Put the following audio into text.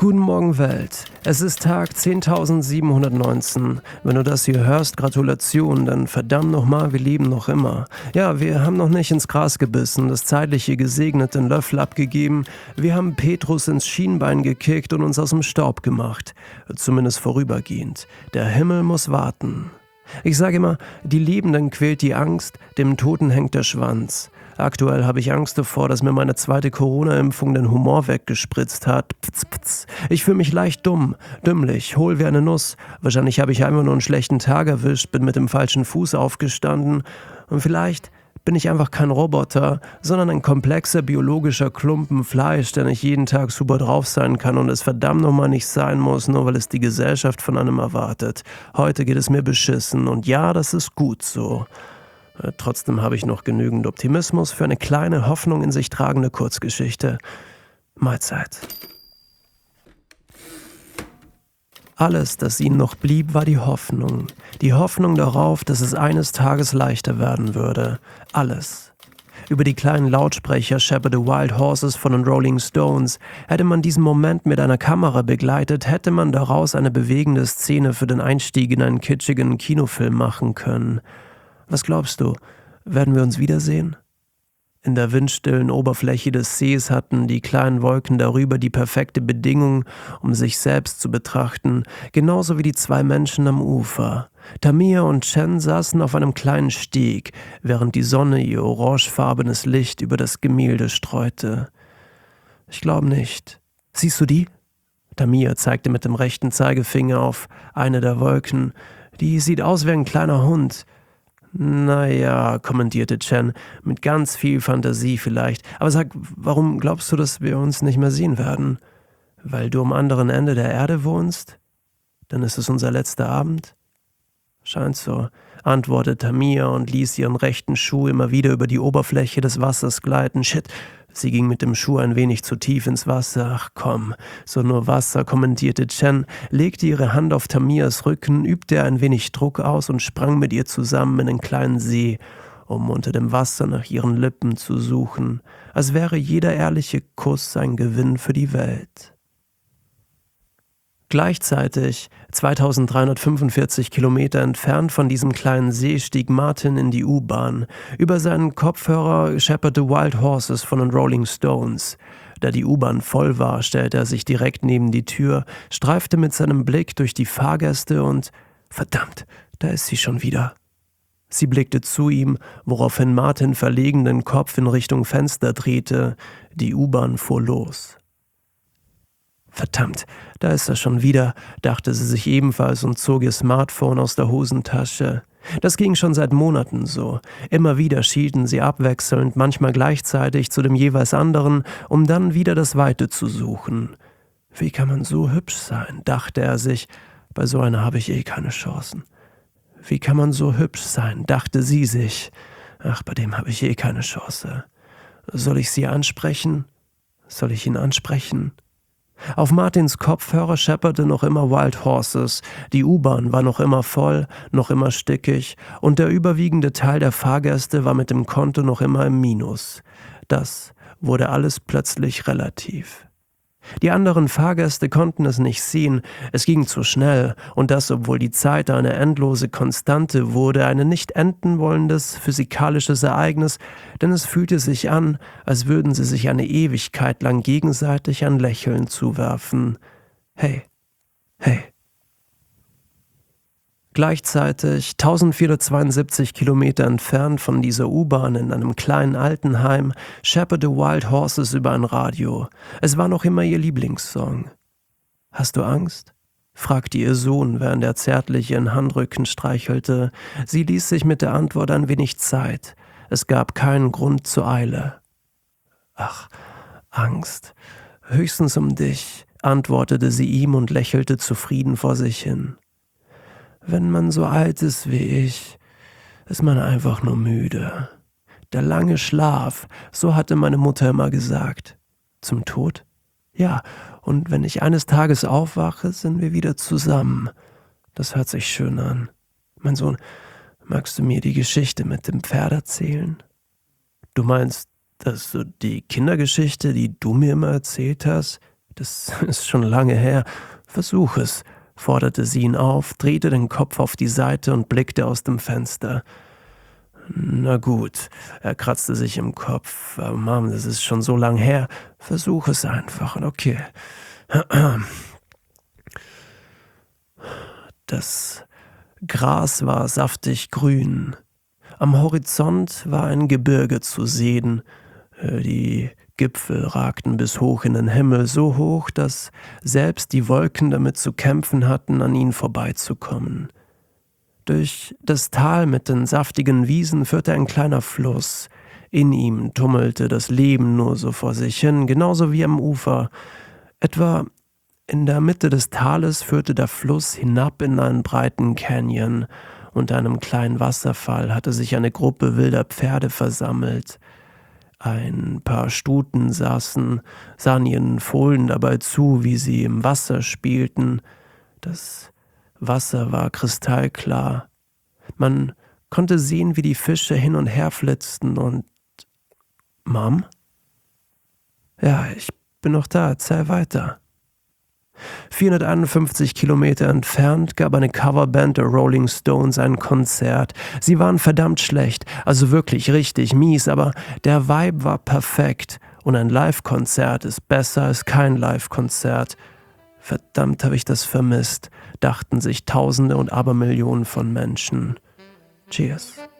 Guten Morgen Welt. Es ist Tag 10.719. Wenn du das hier hörst, Gratulation, dann verdammt nochmal, wir leben noch immer. Ja, wir haben noch nicht ins Gras gebissen, das zeitliche gesegnete Löffel abgegeben. Wir haben Petrus ins Schienbein gekickt und uns aus dem Staub gemacht. Zumindest vorübergehend. Der Himmel muss warten. Ich sage immer, die Lebenden quält die Angst, dem Toten hängt der Schwanz. Aktuell habe ich Angst davor, dass mir meine zweite Corona-Impfung den Humor weggespritzt hat. Ich fühle mich leicht dumm, dümmlich, hohl wie eine Nuss. Wahrscheinlich habe ich einfach nur einen schlechten Tag erwischt, bin mit dem falschen Fuß aufgestanden. Und vielleicht bin ich einfach kein Roboter, sondern ein komplexer biologischer Klumpen Fleisch, der nicht jeden Tag super drauf sein kann und es verdammt nochmal nicht sein muss, nur weil es die Gesellschaft von einem erwartet. Heute geht es mir beschissen und ja, das ist gut so. Trotzdem habe ich noch genügend Optimismus für eine kleine, Hoffnung in sich tragende Kurzgeschichte. Mahlzeit. Alles, das ihnen noch blieb, war die Hoffnung. Die Hoffnung darauf, dass es eines Tages leichter werden würde. Alles. Über die kleinen Lautsprecher Shepherd the Wild Horses von den Rolling Stones. Hätte man diesen Moment mit einer Kamera begleitet, hätte man daraus eine bewegende Szene für den Einstieg in einen kitschigen Kinofilm machen können. Was glaubst du, werden wir uns wiedersehen? In der windstillen Oberfläche des Sees hatten die kleinen Wolken darüber die perfekte Bedingung, um sich selbst zu betrachten, genauso wie die zwei Menschen am Ufer. Tamia und Chen saßen auf einem kleinen Steg, während die Sonne ihr orangefarbenes Licht über das Gemälde streute. Ich glaube nicht. Siehst du die? Tamia zeigte mit dem rechten Zeigefinger auf eine der Wolken. Die sieht aus wie ein kleiner Hund. Naja, kommentierte Chen, mit ganz viel Fantasie vielleicht. Aber sag, warum glaubst du, dass wir uns nicht mehr sehen werden? Weil du am anderen Ende der Erde wohnst? Dann ist es unser letzter Abend? Scheint so, antwortete Tamia und ließ ihren rechten Schuh immer wieder über die Oberfläche des Wassers gleiten. Shit, sie ging mit dem Schuh ein wenig zu tief ins Wasser. Ach komm, so nur Wasser, kommentierte Chen, legte ihre Hand auf Tamias Rücken, übte ein wenig Druck aus und sprang mit ihr zusammen in den kleinen See, um unter dem Wasser nach ihren Lippen zu suchen, als wäre jeder ehrliche Kuss ein Gewinn für die Welt. Gleichzeitig, 2345 Kilometer entfernt von diesem kleinen See, stieg Martin in die U-Bahn. Über seinen Kopfhörer Shepherd the Wild Horses von den Rolling Stones. Da die U-Bahn voll war, stellte er sich direkt neben die Tür, streifte mit seinem Blick durch die Fahrgäste und verdammt, da ist sie schon wieder. Sie blickte zu ihm, woraufhin Martin verlegen den Kopf in Richtung Fenster drehte. Die U-Bahn fuhr los. Verdammt, da ist er schon wieder, dachte sie sich ebenfalls und zog ihr Smartphone aus der Hosentasche. Das ging schon seit Monaten so. Immer wieder schielten sie abwechselnd, manchmal gleichzeitig zu dem jeweils anderen, um dann wieder das Weite zu suchen. Wie kann man so hübsch sein, dachte er sich, bei so einer habe ich eh keine Chancen. Wie kann man so hübsch sein, dachte sie sich, ach, bei dem habe ich eh keine Chance. Soll ich sie ansprechen? Soll ich ihn ansprechen? Auf Martins Kopfhörer schepperte noch immer Wild Horses, die U-Bahn war noch immer voll, noch immer stickig und der überwiegende Teil der Fahrgäste war mit dem Konto noch immer im Minus. Das wurde alles plötzlich relativ. Die anderen Fahrgäste konnten es nicht sehen, es ging zu schnell und das, obwohl die Zeit eine endlose Konstante wurde, ein nicht enden wollendes physikalisches Ereignis, denn es fühlte sich an, als würden sie sich eine Ewigkeit lang gegenseitig ein Lächeln zuwerfen. Hey, hey. Gleichzeitig, 1472 Kilometer entfernt von dieser U-Bahn in einem kleinen Altenheim, Shepherd the Wild Horses über ein Radio. Es war noch immer ihr Lieblingssong. »Hast du Angst?« fragte ihr Sohn, während er zärtlich ihren Handrücken streichelte. Sie ließ sich mit der Antwort ein wenig Zeit. Es gab keinen Grund zur Eile. »Ach, Angst. Höchstens um dich«, antwortete sie ihm und lächelte zufrieden vor sich hin. Wenn man so alt ist wie ich, ist man einfach nur müde. Der lange Schlaf, so hatte meine Mutter immer gesagt. Zum Tod? Ja, und wenn ich eines Tages aufwache, sind wir wieder zusammen. Das hört sich schön an. Mein Sohn, magst du mir die Geschichte mit dem Pferd erzählen? Du meinst, dass du die Kindergeschichte, die du mir immer erzählt hast, Das ist schon lange her. Versuch es, forderte sie ihn auf, drehte den Kopf auf die Seite und blickte aus dem Fenster. Na gut, er kratzte sich im Kopf. Mom, das ist schon so lang her. Versuch es einfach, okay. Das Gras war saftig grün. Am Horizont war ein Gebirge zu sehen. Die Gipfel ragten bis hoch in den Himmel, so hoch, dass selbst die Wolken damit zu kämpfen hatten, an ihnen vorbeizukommen. Durch das Tal mit den saftigen Wiesen führte ein kleiner Fluss. In ihm tummelte das Leben nur so vor sich hin, genauso wie am Ufer. Etwa in der Mitte des Tales führte der Fluss hinab in einen breiten Canyon. Unter einem kleinen Wasserfall hatte sich eine Gruppe wilder Pferde versammelt. Ein paar Stuten sahen ihren Fohlen dabei zu, wie sie im Wasser spielten. Das Wasser war kristallklar. Man konnte sehen, wie die Fische hin und her flitzten und... Mom? Ja, ich bin noch da, erzähl weiter. 451 Kilometer entfernt gab eine Coverband der Rolling Stones ein Konzert. Sie waren verdammt schlecht, also wirklich richtig mies, aber der Vibe war perfekt. Und ein Live-Konzert ist besser als kein Live-Konzert. Verdammt habe ich das vermisst, dachten sich Tausende und Abermillionen von Menschen. Cheers.